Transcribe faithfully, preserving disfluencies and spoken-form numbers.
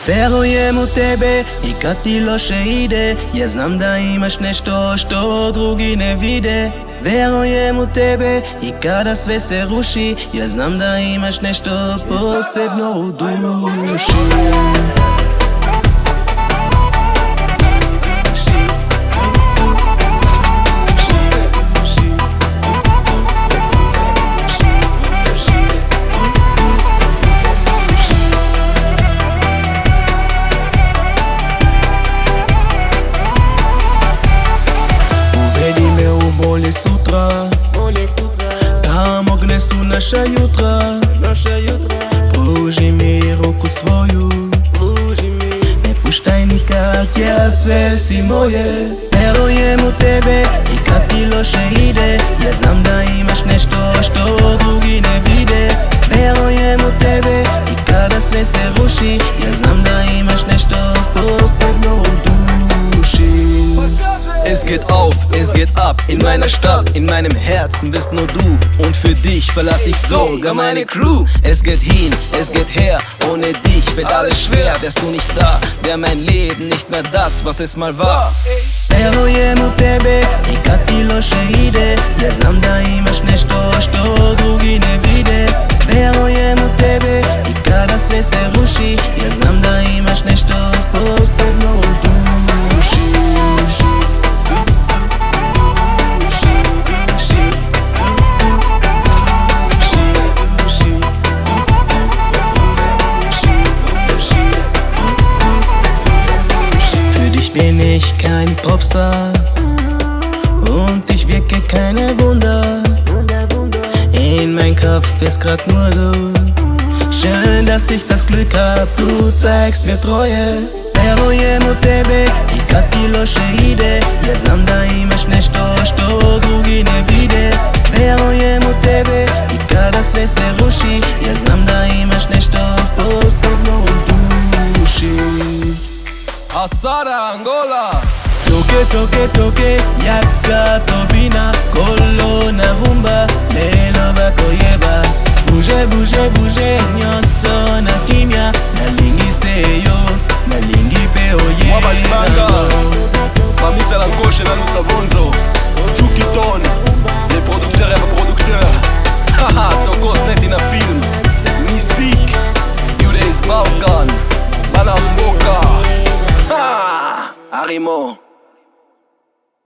Verujem u tebe i kad ti loše ide, ja znam da imaš nešto što drugi ne vide. Verujem u tebe i kada sve se ruši, ja znam da imaš nešto posebno u duši. Bolje sutra, bolje sutra, tamo gdje su naša jutra. naša jutra. Pruži mi ruku svoju, Pruži mi, ne puštaj nikak, ja sve si moje. Verujem u tebe i kad ti loše ide, ja znam da imaš nešto što drugi ne vide. Verujem u tebe i kada sve se ruši, ja znam da imaš nešto posebno u duši. Es geht auf, es geht ab, in meiner Stadt, in meinem Herzen bist nur du. Und für dich verlass ich sogar meine Crew. Es geht hin, es geht her, ohne dich wird alles schwer. Wärst du nicht da, wär mein Leben nicht mehr das, was es mal war. Verujem u tebe i kad ti loše ide, ja znam da imaš nešto što drugi ne vide. Verujem u tebe i kada sve se ruši, ja znam da imaš nešto posebno u duši. Bin ich kein Popstar und ich wirke keine Wunder. In mein Kopf bist grad nur du. Schön, dass ich das Glück hab, du zeigst mir Treue. Verujem u tebe i kad ti loše ide, ja znam da imaš nešto što drugi ne vide. Verujem u tebe i kada sve se ruši,